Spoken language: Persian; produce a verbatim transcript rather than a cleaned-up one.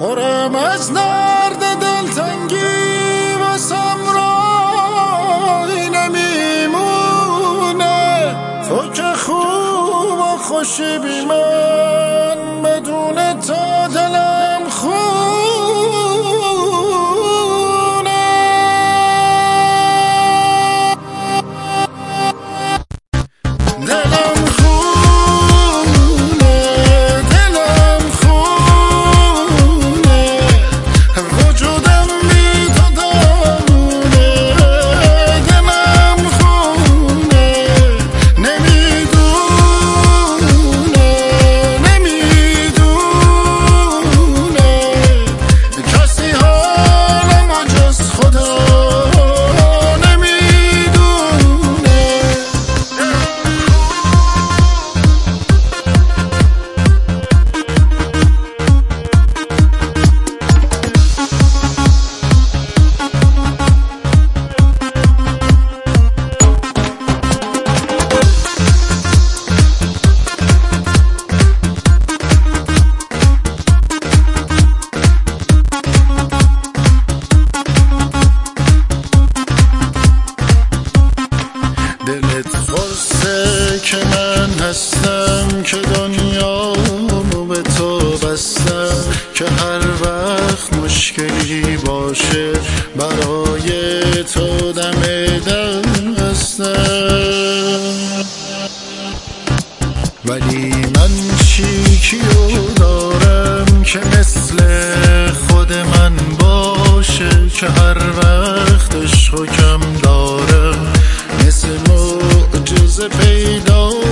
پرم از درد دلتنگی واسم رای نمیمونه. تو که خوب و خوشی بی من، بدون تا دلم خونه. دلم خونه، دلم خونه، وجودم بی تو دامونه. دلم خونه، نمیدونه نمیدونه کسی حالم جز خدا نمیدونه. دلت قرصه که من هستم، که دنیامو به تو بستم، که هر وقت مشکلی باشه برای تو دم دل هستم. ولی من چیکیو دارم که مثل خود من باشه، که هر وقت عشقو کم دارم مثل معجزه پیدا